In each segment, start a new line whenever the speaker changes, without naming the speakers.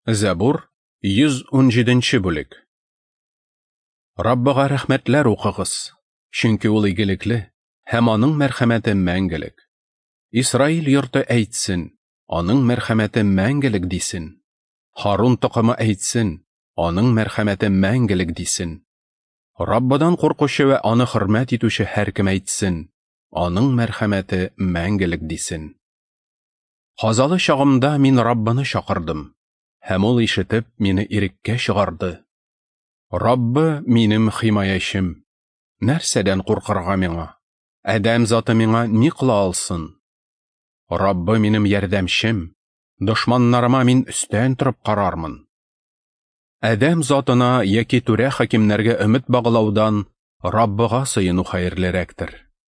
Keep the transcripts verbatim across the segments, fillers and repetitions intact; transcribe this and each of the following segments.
Зәбур йөз унҗиденче бүлек. Раббыга рәхмәтләр укыгыз, чөнки ул игелекле, һәм аның мәрхәмәте мәңгелек. Исраил йорты әйтсен, аның мәрхәмәте мәңгелек дисен. Харун токымы әйтсен, аның мәрхәмәте мәңгелек дисен. Раббыдан куркучы ва аны хөрмәт итүче һәркем әйтсен, аның мәрхәмәте мәңгелек дисен. Казалы чагымда мин Раббыны чакырдым, һәм ул ишетеп мине иреккә чыгарды. Раббы минем химаячым, нәрсәдән куркырга миңа? Адәм заты миңа ни кыла алсын? Раббы минем ярдәмчем, дошманнарыма мин өстән торып карармын. Адәм затына яки түрә хакимнәргә өмет баглаудан Раббыга сыену хәерлерәктер.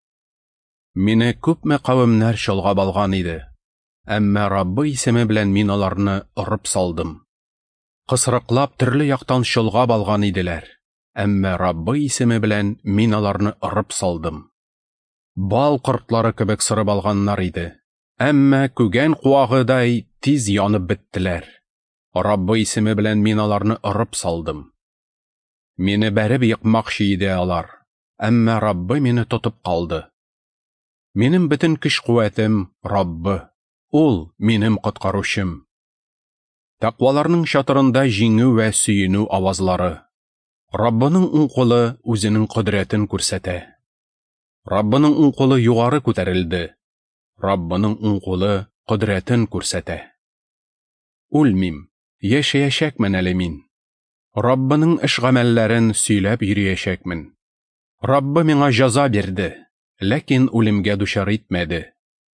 Мине күпме кавемнәр чолгап алган иде, әмма Раббы исеме белән мин аларны орып салдым. Кысрыклап төрле яктан чолгап алган иделәр, әмма Раббы исеме белән мин аларны орып салдым. Бал кортлары кебек сырып алганнар иде, әмма күгән куагыдай тиз янып беттеләр. Раббы исеме белән мин аларны орып салдым. Мине бәреп йыкмакчы иде алар, әмма Раббы мине тотып калды. Минем бөтен көч-куәтем Раббы, ул минем коткаручым. Тақваларның чатырында җиңү вә сөенү авазлары. Раббының уң кулы үзенең кодрәтен күрсәтә. Раббының уң кулы югары күтәрелде. Раббының уң кулы кодрәтен күрсәтә. Үлмим, яшәячәкмен әле мин. Раббының эш гамәлләрен сөйләп йөриячәкмен. Раббы миңа җәза бирде, ләкин үлемгә дучар итмәде.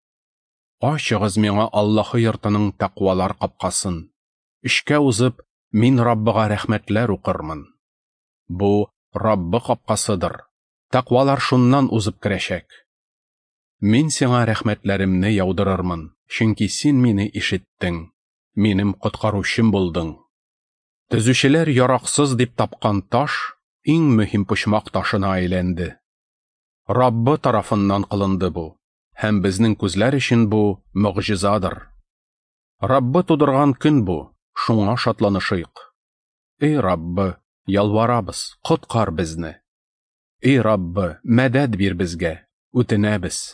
Ачыгыз миңа Аллаһы йортының тақвалар капкасын. Эшкә узып, мин Раббыга рәхмәтләр укырмын. Бу Раббы капкасыдыр. Тақвалар шуннан узып керәчәк. Мин сиңа рәхмәтләремне яудырырмын, чөнки син мине ишеттең. Минем коткаручым булдың. Төзүчеләр яраксыз дип тапкан таш иң мөһим почмак ташына әйләнде. Раббы тарафыннан кылынды бу, һәм безнең күзләр өчен бу мөгъҗизадыр. Раббы тудырган көн бу, шуңа шатланышыйк. Эй Раббы, ялварабыз, коткар безне. Эй Раббы, мәдәд бир безгә, үтенәбез.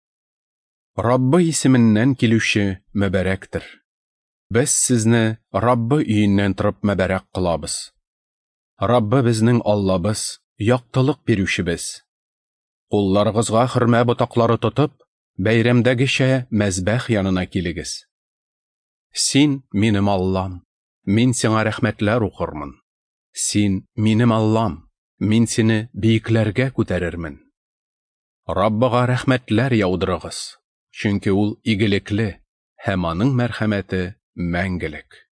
Раббы исеменнән килүче мөбарәктер. Без сезне Раббы өеннән торып мөбарәк кылабыз. Раббы безнең Аллабыз, яктылык бирүчебез. Кулларыгызга хөрмә ботаклары тотып, бәйрәмдәгечә мәзбәх янына килегез. Син минем Аллам, мин сиңа рәхмәтләр укырмын. Син минем Аллам, мин сине биекләргә күтәрермен. Раббыга рәхмәтләр яудырыгыз, чөнки ул игелекле, һәм аның мәрхәмәте мәңгелек.